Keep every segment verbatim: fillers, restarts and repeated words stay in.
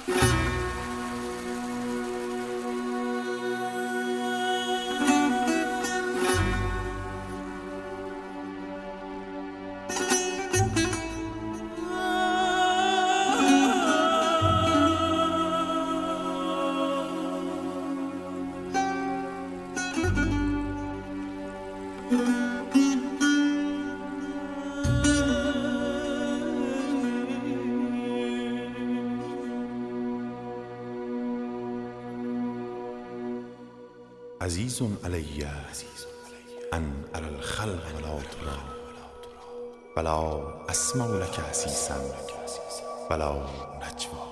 عزیز علی ان اری الخلق ولا ترى ولا اسمع لك حسیسا ولا نجوا.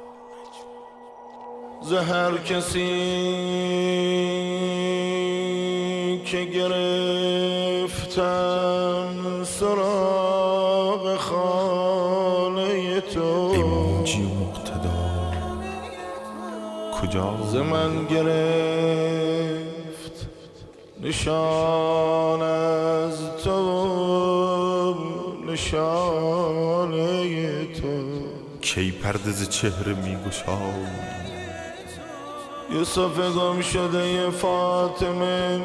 ز هر کسی که گرفتم سراغ خانه تو، ای موجی و مقتدا کجا ز من گرفت نشان از تو، نشانه تو. کی پرده ز چهره می گشایی؟ یوسف گم شده فاطمه،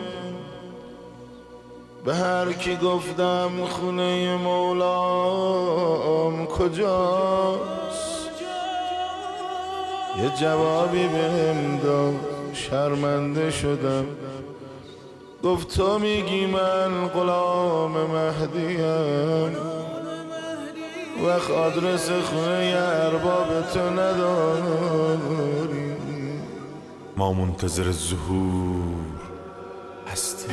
به هر کی گفتم خونه مولام کجاست، یه جوابی بهم داد شرمنده شدم. گفت تو میگی من غلام مهدیم، وقت آدرس خونه ارباب تو نداری. ما منتظر ظهور هستیم.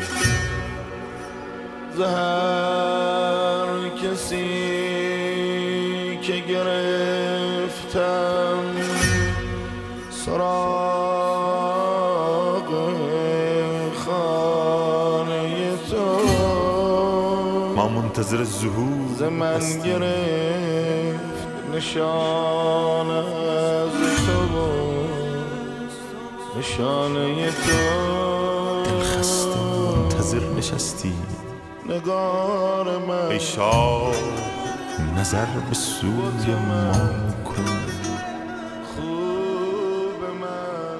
ز هر کسی که گرفتم سراغ خانه تو، ما منتظر ظهور ز من گرفت نشان از تو، نشانه تو. دل خسته منتظر نشستی نگار من، ای شاه نظر به سوی ما کن. خوب من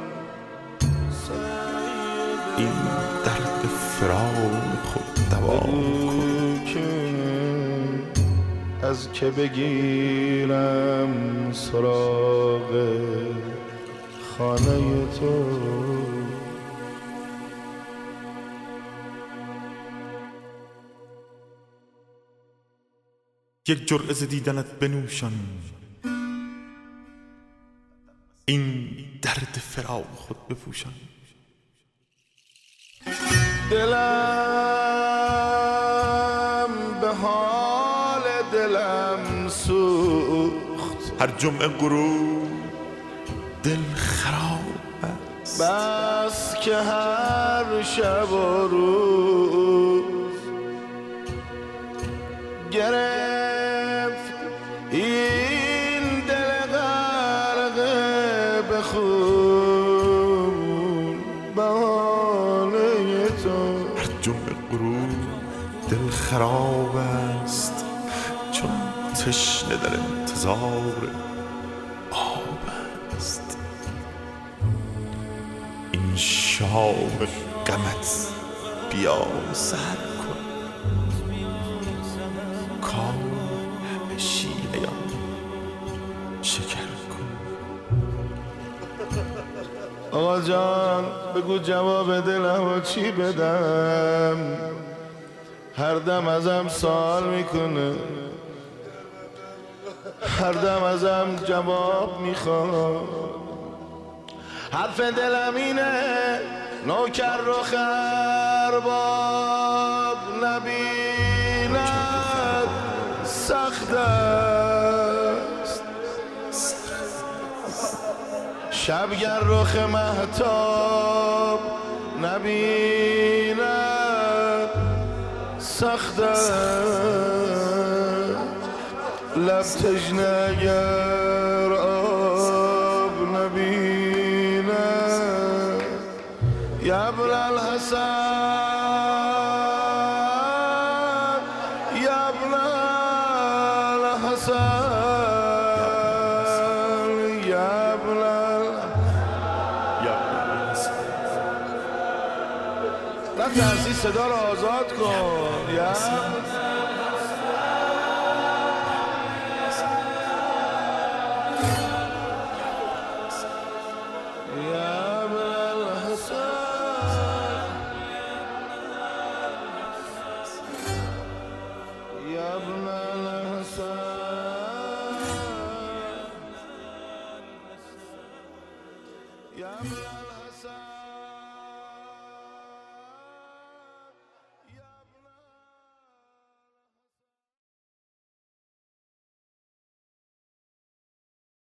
این درد فراق خود دوا کن. که از که بگیرم سراغ خانه تو. یک جرعه ز دیدنت بنوشان، این درد فراق خود بپوشان. دلم به حال دلم سوخت، هر جمعه غروب دل خراب است، بس که هر شب و روز گرفت این دل غرقه به خون بهانه تو. هر جمعه غروب دل خراب است، چون تشنه در انتظار آب است. این شام غمت بیا سحر کن، کار همه شیعیان شکر کن. آقا جان بگو جواب دلمو چی بدم، هر دم ازم سوال میکنه، هر دم ازم جواب میخواد. حرف دلم اینه نوکر رو ارباب نبیند سخت است، شبگر رخ مهتاب نبیند سخت است. لب تشنه اگر آب نبیند یا ابن الحسن یا ابن الحسن یا ابن نترسی صدا رو آزاد کن. یا يا ابن الحسن